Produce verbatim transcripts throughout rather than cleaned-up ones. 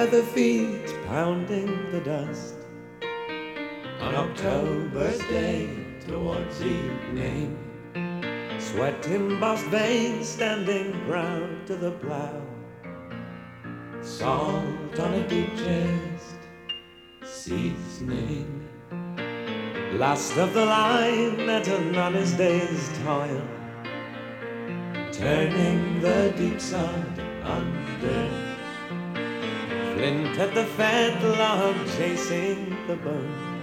leather feet pounding the dust on October's day towards evening. Sweat embossed veins standing proud to the plow. Salt on a deep chest, seasoning. Last of the line at an honest day's toil, turning the deep sod under. Flint at the fetlock chasing the bone.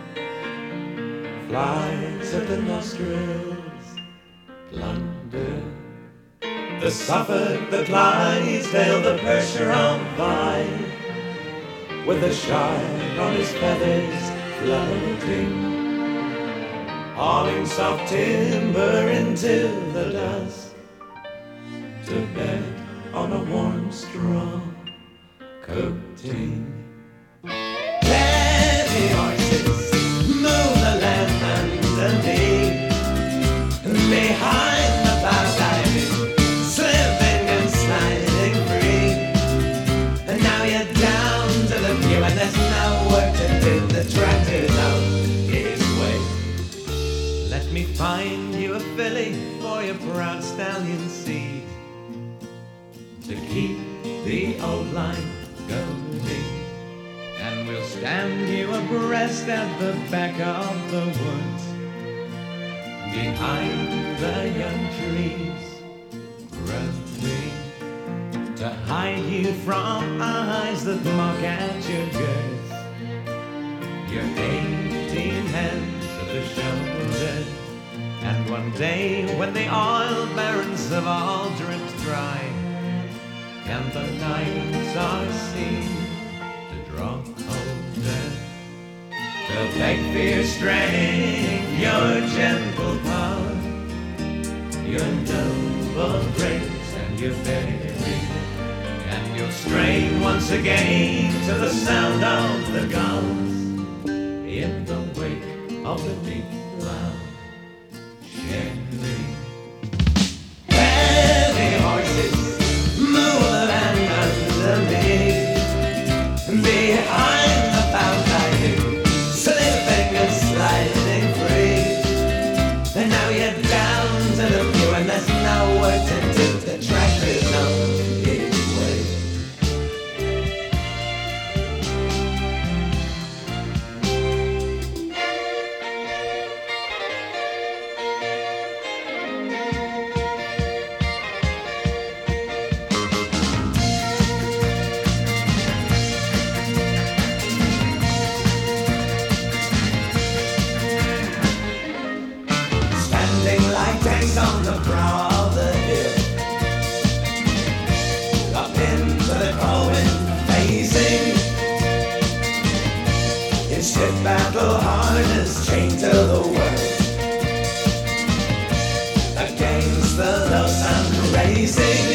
Flies at the nostrils, plunder. The Suffolk, the Clydesdale, the Percheron vine, with the shine on his feathers floating, hauling soft timber into the dusk, to bed on a warm straw coating. Heavy horses move the land underneath, behind the plough diving, slipping and sliding free. And now you're down to the view and there's no work to do. The tractor's out his way. Let me find you a filly for your proud stallion seed, to keep the old line going, and we'll stand you abreast at the back of the woods, behind the young trees growing, to hide you from eyes that mock at your girth, your eighteen hands at the shoulder. And one day when the oil barrens have all dripped dry, and the nights are seen to draw colder, they'll beg for your strength, your gentle power, your noble grace and your bearing, and you'll strain once again to the sound of the guns in the wake of the deep cloud sharing. Heavy horses move the land underneath, behind the plough diving, slipping and sliding free. And now you're down to the view and there's no work to do. The tractor's on its way. Like tanks on the brow of the hill, up into the cold facing, in stiff battle harness chained to the world, against the low sun racing.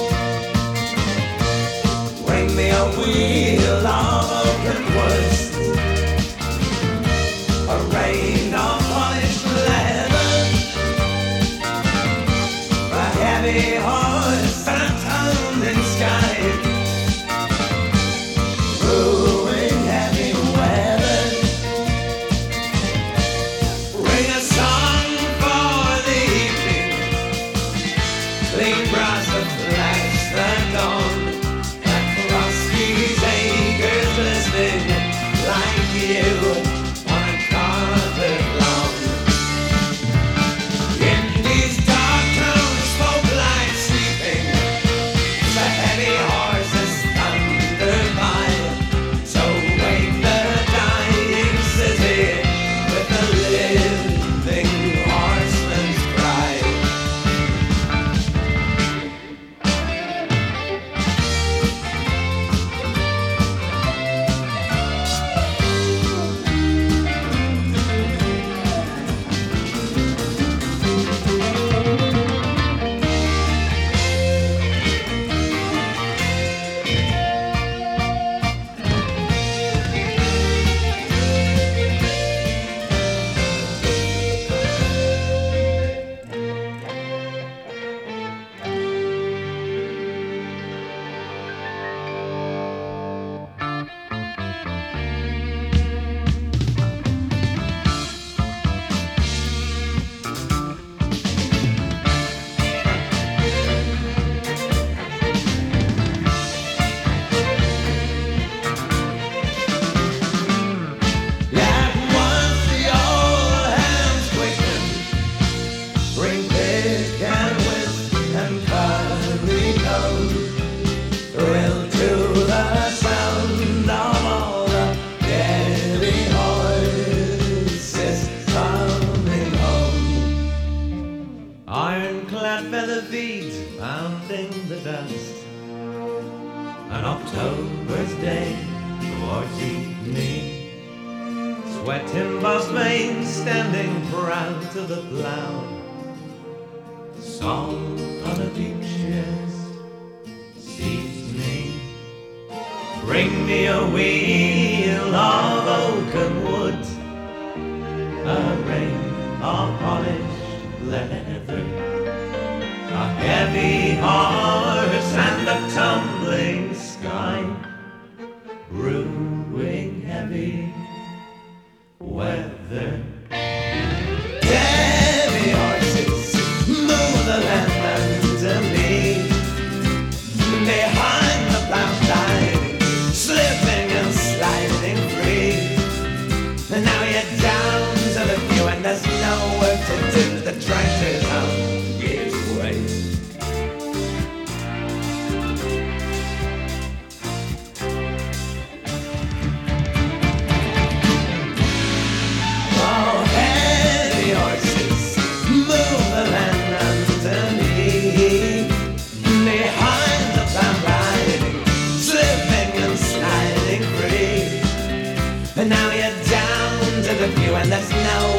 Bring me a wheel of oaken woods, a rain of polished leather, heavy horse and a tumbling sky, brewing heavy weather. Ring a song for the evening, clean brass that flash the dawn, across these acres listening like you on a carpet pounding the dust. An October's day towards evening, sweat embossed veins standing proud to the plough. Salt on a deep chest seasoning, bring me a wheel of oaken wood, a rein of polished leather, a heavy horse and a tumbling sky, brewing heavy weather. Heavy horses move the land under me, behind the plough side, slipping and sliding free. And now you're down to the view and there's no work to do. The tractor's out, gives way. Oh, heavy horses move the land underneath, behind the plough riding, slipping and sliding free. And now you're down to the view and there's no